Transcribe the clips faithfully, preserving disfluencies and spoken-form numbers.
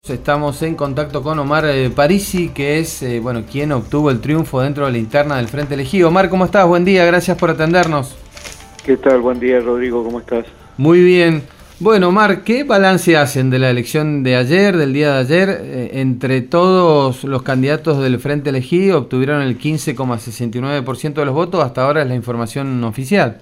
Estamos en contacto con Omar eh, Parisi, que es eh, bueno, quien obtuvo el triunfo dentro de la interna del Frente Elegido. Omar, ¿cómo estás? Buen día, gracias por atendernos. ¿Qué tal? Buen día, Rodrigo, ¿cómo estás? Muy bien. Bueno, Omar, ¿qué balance hacen de la elección de ayer, del día de ayer? Eh, entre todos los candidatos del Frente Elegido obtuvieron el quince coma sesenta y nueve por ciento de los votos, hasta ahora es la información oficial.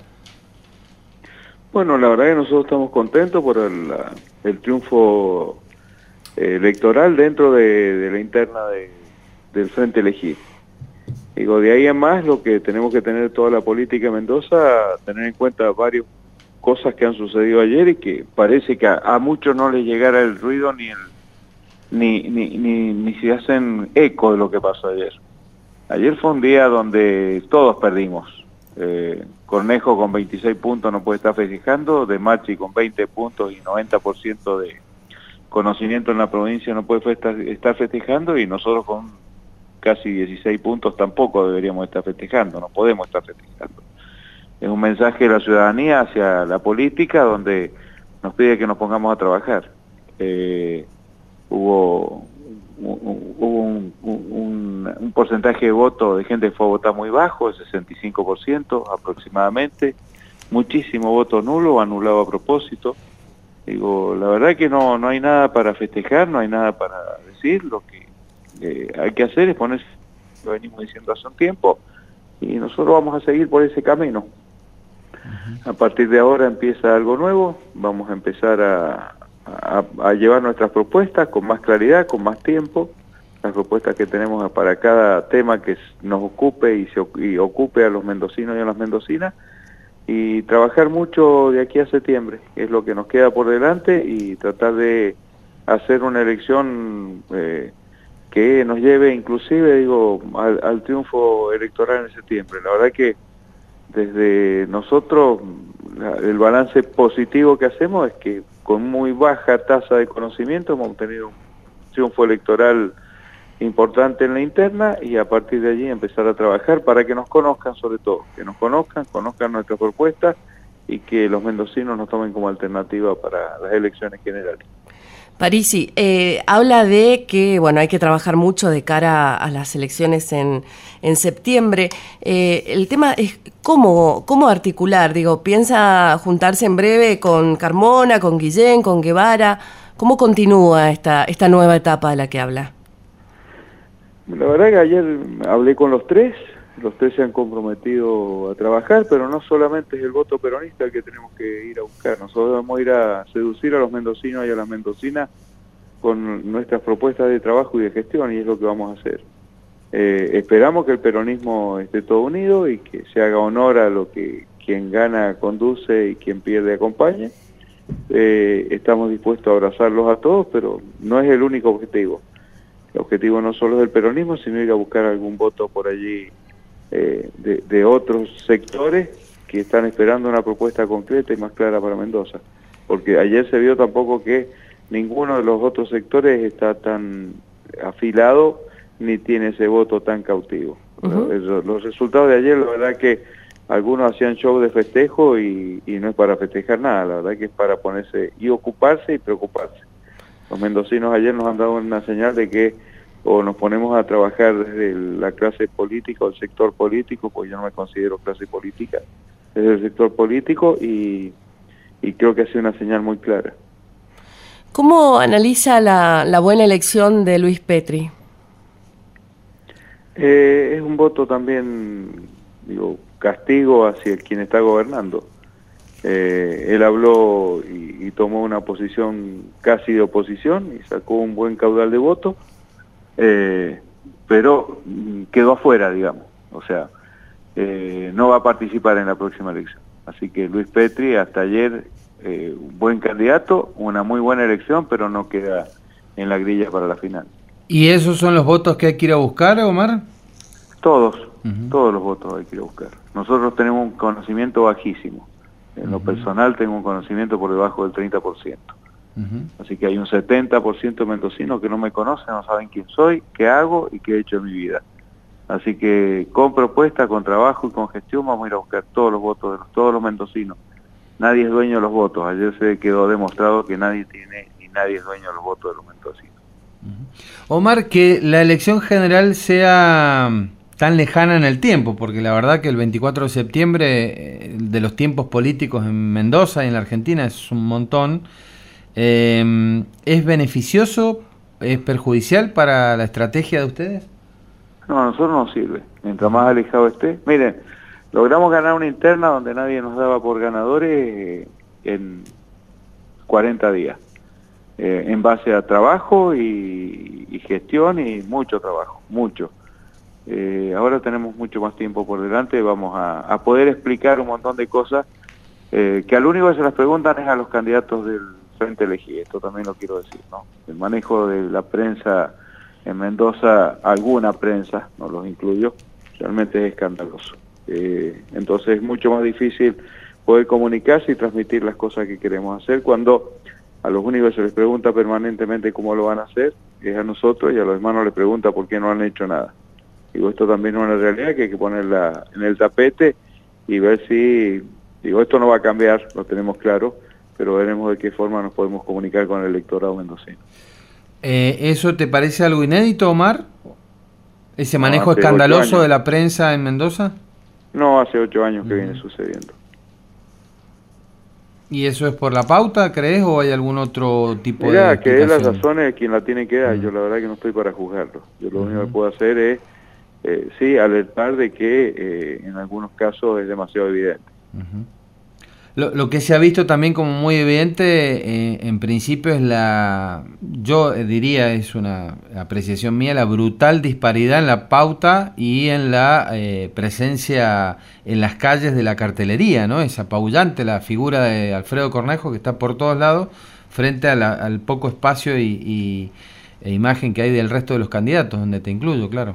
Bueno, la verdad que nosotros estamos contentos por el, el triunfo electoral dentro de, de la interna de, del Frente Elegido. Digo, de ahí en más lo que tenemos que tener toda la política de Mendoza, tener en cuenta varias cosas que han sucedido ayer y que parece que a, a muchos no les llegara el ruido ni, el, ni, ni, ni, ni se hacen eco de lo que pasó ayer. Ayer fue un día donde todos perdimos. Eh, Cornejo con veintiséis puntos no puede estar festejando, De Machi con veinte puntos y noventa por ciento de conocimiento en la provincia no puede estar festejando, y nosotros con casi dieciséis puntos tampoco deberíamos estar festejando, no podemos estar festejando. Es un mensaje de la ciudadanía hacia la política donde nos pide que nos pongamos a trabajar. Eh, hubo hubo un, un, un porcentaje de votos de gente que fue a votar muy bajo, el sesenta y cinco por ciento aproximadamente, muchísimo voto nulo, anulado a propósito. Digo, la verdad que no, no hay nada para festejar, no hay nada para decir. Lo que eh, hay que hacer es ponerse, lo venimos diciendo hace un tiempo, y nosotros vamos a seguir por ese camino. A partir de ahora empieza algo nuevo, vamos a empezar a, a, a llevar nuestras propuestas con más claridad, con más tiempo, las propuestas que tenemos para cada tema que nos ocupe y, se, y ocupe a los mendocinos y a las mendocinas, y trabajar mucho de aquí a septiembre, que es lo que nos queda por delante, y tratar de hacer una elección eh, que nos lleve inclusive, digo, al, al triunfo electoral en septiembre. La verdad que desde nosotros la, el balance positivo que hacemos es que con muy baja tasa de conocimiento hemos obtenido un triunfo electoral importante en la interna, y a partir de allí empezar a trabajar para que nos conozcan, sobre todo, que nos conozcan, conozcan nuestras propuestas y que los mendocinos nos tomen como alternativa para las elecciones generales. Parisi, eh, habla de que bueno, hay que trabajar mucho de cara a las elecciones en, en septiembre. Eh, el tema es cómo, cómo articular, digo, ¿piensa juntarse en breve con Carmona, con Guillén, con Guevara? ¿Cómo continúa esta, esta nueva etapa de la que habla? La verdad que ayer hablé con los tres, los tres se han comprometido a trabajar, pero no solamente es el voto peronista el que tenemos que ir a buscar. Nosotros vamos a ir a seducir a los mendocinos y a las mendocinas con nuestras propuestas de trabajo y de gestión, y es lo que vamos a hacer. Eh, esperamos que el peronismo esté todo unido y que se haga honor a lo que quien gana conduce y quien pierde acompañe. Eh, estamos dispuestos a abrazarlos a todos, pero no es el único objetivo. El objetivo no solo es el peronismo, sino ir a buscar algún voto por allí eh, de, de otros sectores que están esperando una propuesta concreta y más clara para Mendoza. Porque ayer se vio tampoco que ninguno de los otros sectores está tan afilado ni tiene ese voto tan cautivo. Uh-huh. los, los resultados de ayer, la verdad que algunos hacían show de festejo y, y no es para festejar nada, la verdad que es para ponerse y ocuparse y preocuparse. Los mendocinos ayer nos han dado una señal de que o nos ponemos a trabajar desde la clase política o el sector político, porque yo no me considero clase política, desde el sector político, y, y creo que ha sido una señal muy clara. ¿Cómo analiza la, la buena elección de Luis Petri? Eh, es un voto también, digo, castigo hacia quien está gobernando. Eh, él habló y, y tomó una posición casi de oposición y sacó un buen caudal de votos, eh, pero quedó afuera, digamos, o sea, eh, no va a participar en la próxima elección. Así que Luis Petri hasta ayer, eh, un buen candidato, una muy buena elección, pero no queda en la grilla para la final. ¿Y esos son los votos que hay que ir a buscar, Omar? Todos, uh-huh. todos los votos hay que ir a buscar. Nosotros tenemos un conocimiento bajísimo. En lo personal tengo un conocimiento por debajo del treinta por ciento. Uh-huh. Así que hay un setenta por ciento de mendocinos que no me conocen, no saben quién soy, qué hago y qué he hecho en mi vida. Así que con propuesta, con trabajo y con gestión vamos a ir a buscar todos los votos de los, todos los mendocinos. Nadie es dueño de los votos. Ayer se quedó demostrado que nadie tiene ni nadie es dueño de los votos de los mendocinos. Omar, que la elección general sea tan lejana en el tiempo, porque la verdad que el veinticuatro de septiembre de los tiempos políticos en Mendoza y en la Argentina es un montón, eh, ¿es beneficioso, es perjudicial para la estrategia de ustedes? No, a nosotros nos sirve, mientras más alejado esté. Miren, logramos ganar una interna donde nadie nos daba por ganadores en cuarenta días, eh, en base a trabajo y, y gestión y mucho trabajo, mucho. Eh, ahora tenemos mucho más tiempo por delante, vamos a, a poder explicar un montón de cosas eh, que al único que se las preguntan es a los candidatos del Frente Elegí, esto también lo quiero decir, ¿no? El manejo de la prensa en Mendoza, alguna prensa, no los incluyo, realmente es escandaloso. Eh, entonces es mucho más difícil poder comunicarse y transmitir las cosas que queremos hacer cuando a los únicos se les pregunta permanentemente cómo lo van a hacer, es a nosotros, y a los demás no les pregunta por qué no han hecho nada. Digo, esto también es una realidad que hay que ponerla en el tapete y ver si, digo, esto no va a cambiar, lo tenemos claro, pero veremos de qué forma nos podemos comunicar con el electorado mendocino. Eh, ¿Eso te parece algo inédito, Omar? ¿Ese manejo no, escandaloso de la prensa en Mendoza? No, hace ocho años que uh-huh. viene sucediendo. ¿Y eso es por la pauta, crees, o hay algún otro tipo Mirá, de que él las razones quien la tiene que dar, uh-huh. yo la verdad que no estoy para juzgarlo. Yo lo uh-huh. único que puedo hacer es, eh, sí, alertar de que eh, en algunos casos es demasiado evidente. Uh-huh. Lo, lo que se ha visto también como muy evidente, eh, en principio, es la, yo diría, es una apreciación mía, la brutal disparidad en la pauta y en la eh, presencia en las calles de la cartelería, ¿no? Es apabullante la figura de Alfredo Cornejo, que está por todos lados, frente a la, al poco espacio y, y e imagen que hay del resto de los candidatos, donde te incluyo, claro.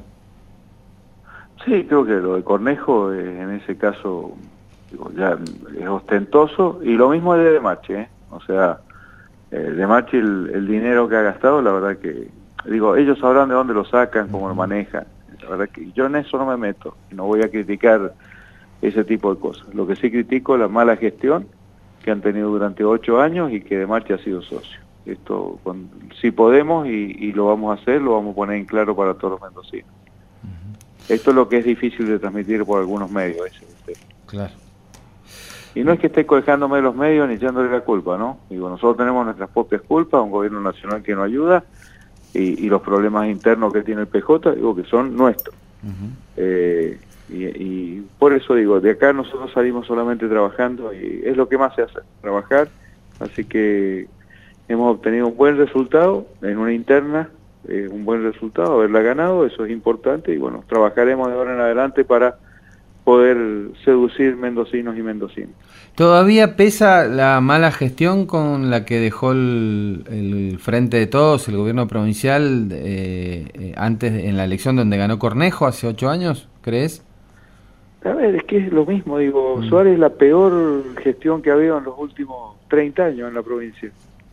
Sí, creo que lo de Cornejo, eh, en ese caso... ya es ostentoso, y lo mismo de De Machi, ¿eh? O sea, eh, De Machi el, el dinero que ha gastado, la verdad que, digo, ellos sabrán de dónde lo sacan, cómo lo manejan, la verdad que yo en eso no me meto, no voy a criticar ese tipo de cosas. Lo que sí critico es la mala gestión que han tenido durante ocho años y que De Machi ha sido socio. Esto, con, si podemos y, y lo vamos a hacer, lo vamos a poner en claro para todos los mendocinos. Uh-huh. Esto es lo que es difícil de transmitir por algunos medios, ese es el tema. Claro. Y no es que esté codejándome de los medios ni echándole la culpa, ¿no? Digo, nosotros tenemos nuestras propias culpas, un gobierno nacional que nos ayuda, y, y los problemas internos que tiene el P J, digo, que son nuestros. Uh-huh. eh, y, y por eso digo, de acá nosotros salimos solamente trabajando, y es lo que más se hace, trabajar, así que hemos obtenido un buen resultado en una interna, eh, un buen resultado, haberla ganado, eso es importante, y bueno, trabajaremos de ahora en adelante para poder seducir mendocinos y mendocinos. ¿Todavía pesa la mala gestión con la que dejó el, el Frente de Todos, el gobierno provincial, eh, eh, antes en la elección donde ganó Cornejo hace ocho años, crees? A ver, es que es lo mismo, digo, mm. Suárez es la peor gestión que ha habido en los últimos treinta años en la provincia.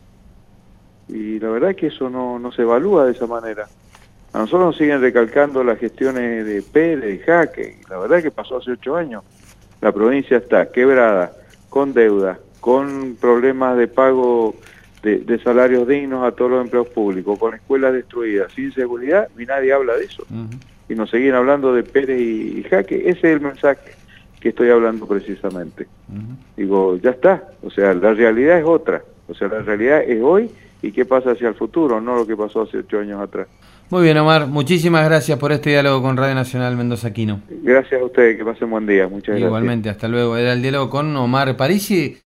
Y la verdad es que eso no, no se evalúa de esa manera. A nosotros nos siguen recalcando las gestiones de Pérez, de Jaque, y la verdad es que pasó hace ocho años. La provincia está quebrada, con deuda, con problemas de pago de, de salarios dignos a todos los empleados públicos, con escuelas destruidas, sin seguridad, y nadie habla de eso. Uh-huh. Y nos siguen hablando de Pérez y, y Jaque. Ese es el mensaje que estoy hablando precisamente. Uh-huh. Digo, ya está. O sea, la realidad es otra. O sea, la realidad es hoy y qué pasa hacia el futuro, no lo que pasó hace ocho años atrás. Muy bien, Omar, muchísimas gracias por este diálogo con Radio Nacional Mendoza Aquino. Gracias a ustedes, que pasen buen día, muchas gracias. Igualmente, hasta luego. Era el diálogo con Omar Parisi.